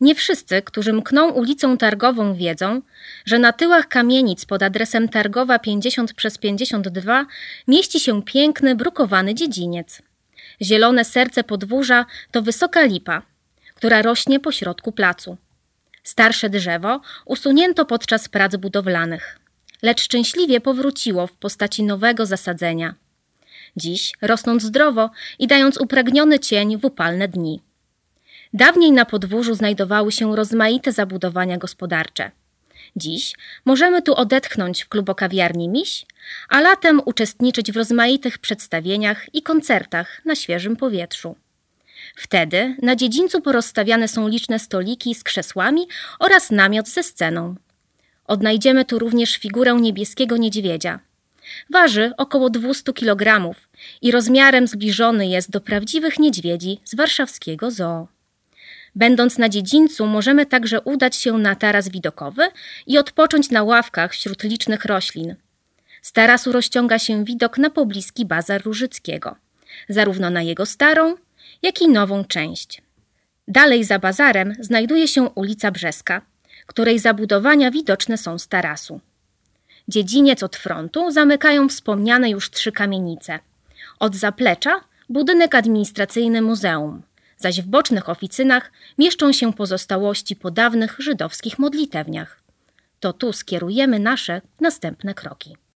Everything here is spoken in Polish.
Nie wszyscy, którzy mkną ulicą Targową, wiedzą, że na tyłach kamienic pod adresem Targowa 50/52 mieści się piękny, brukowany dziedziniec. Zielone serce podwórza to wysoka lipa, która rośnie pośrodku placu. Starsze drzewo usunięto podczas prac budowlanych, lecz szczęśliwie powróciło w postaci nowego zasadzenia. Dziś rosnąc zdrowo i dając upragniony cień w upalne dni. Dawniej na podwórzu znajdowały się rozmaite zabudowania gospodarcze. Dziś możemy tu odetchnąć w klubokawiarni Miś, a latem uczestniczyć w rozmaitych przedstawieniach i koncertach na świeżym powietrzu. Wtedy na dziedzińcu porozstawiane są liczne stoliki z krzesłami oraz namiot ze sceną. Odnajdziemy tu również figurę niebieskiego niedźwiedzia. Waży około 200 kg i rozmiarem zbliżony jest do prawdziwych niedźwiedzi z warszawskiego zoo. Będąc na dziedzińcu, możemy także udać się na taras widokowy i odpocząć na ławkach wśród licznych roślin. Z tarasu rozciąga się widok na pobliski bazar Różyckiego, zarówno na jego starą, jak i nową część. Dalej za bazarem znajduje się ulica Brzeska, której zabudowania widoczne są z tarasu. Dziedziniec od frontu zamykają wspomniane już 3 kamienice. Od zaplecza budynek administracyjny muzeum, zaś w bocznych oficynach mieszczą się pozostałości po dawnych żydowskich modlitewniach. To tu skierujemy nasze następne kroki.